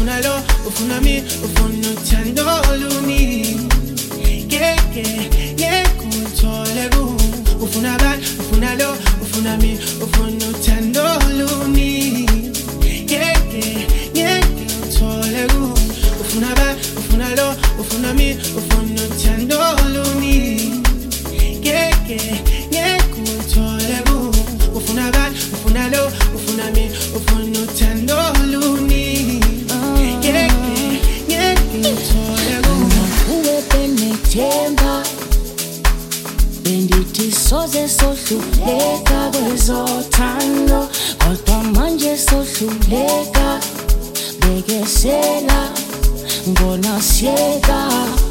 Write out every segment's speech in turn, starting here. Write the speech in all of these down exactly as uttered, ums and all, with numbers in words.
ufuna lo, ufuna mi, ufuna uthando oluningi. Ngeke, ngeke uthole ku. Ufuna bani, ufuna lo, ufuna mi, ufuna uthando oluningi. Ngeke, ngeke uthole ku. Ufuna bani, ufuna lo, ufuna mi, ufuna uthando oluningi. Ngeke, ngeke uthole ku. Ufuna bani, ufuna lo, ufuna mi, ufuna uthando oluningi. Ngeke, ngeke uthole ku. Uwe benethemba bendithi soze sohluleka kwezothando, kodwa manje sohluleka. Bekesela ngona siyeka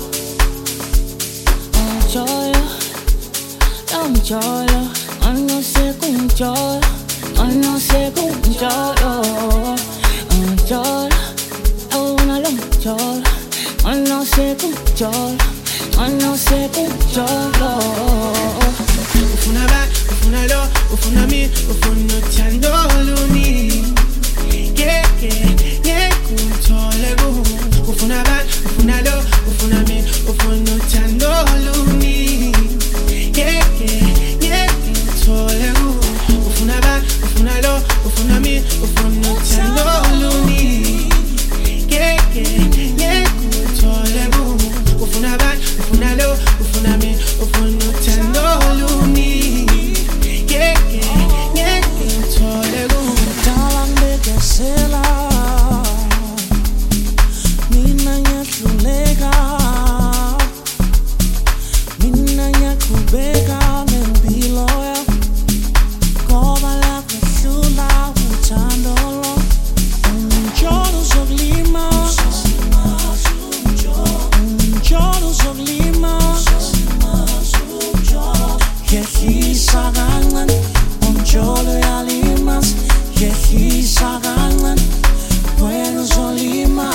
umjolo, umjolo, anosekunjolo, anosekunjolo, umjolo, awuna lo mjolo, anosekunjolo, anosekunjolo. Ufuna bani, ufuna lo, ufuna mi, ufuna uthando oluningi. Ngeke, ngeke uthole ku. Ufuna bani, ufuna lo, ufuna mi, ufuna uthando oluningi. Ngeke, ngeke uthole ku. Ufuna bani, ufuna lo, ufuna mi, ufuna uthando oluningi. Ngeke, ngeke uthole ku. Ufuna bani, ufuna lo, ufuna mi, ufuna uthando oluningi. Ngeke, ngeke uthole ku. Dala ngibekesela, mina ngiyahluleka, mina ngiyaqhubeka nempilo yami, ngoba la kwehlula uthando lo. Umjolo uzokulima, umjolo uzokulima, yehlisa kancane, umjolo uyalimaza, yehlisa kancane, wena uzolima.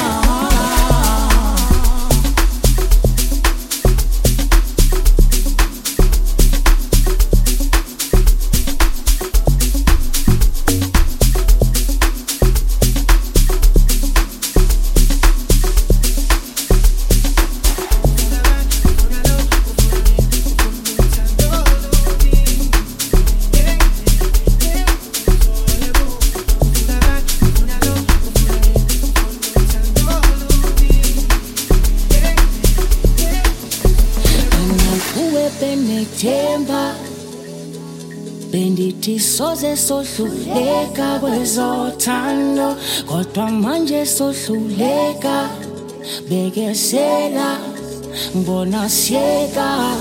Benethemba bendithi soze sohluleka kwezothando, kodwa manje sohluleka. Bekesela ngibona siyeka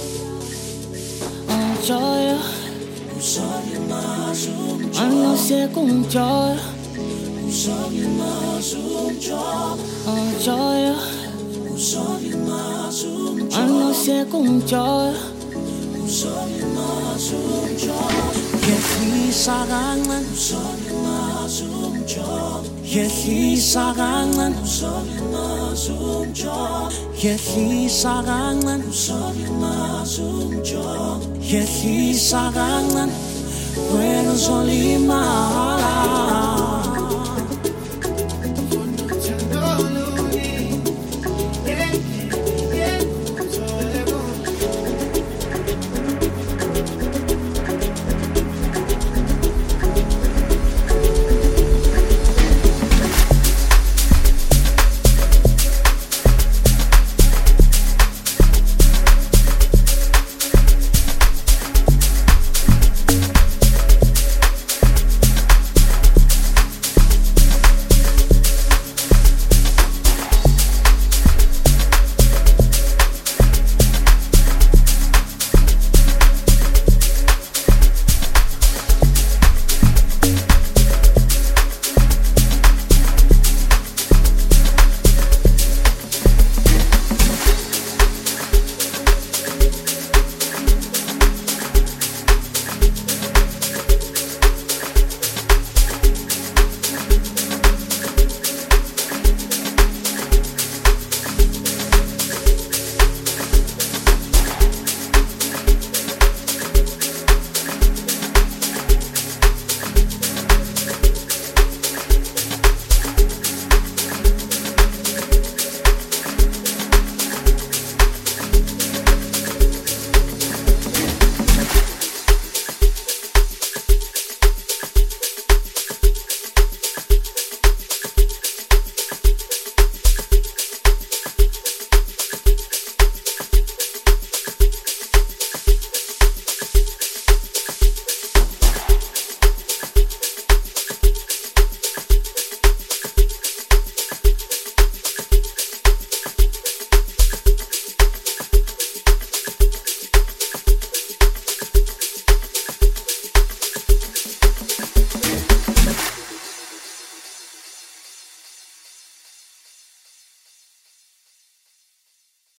umjolo, anosekunjolo, umjolo, anosekunjolo. Yehlisa kancane, yehlisa kancane, yehlisa kancane, yehlisa kancane, wena uzolima.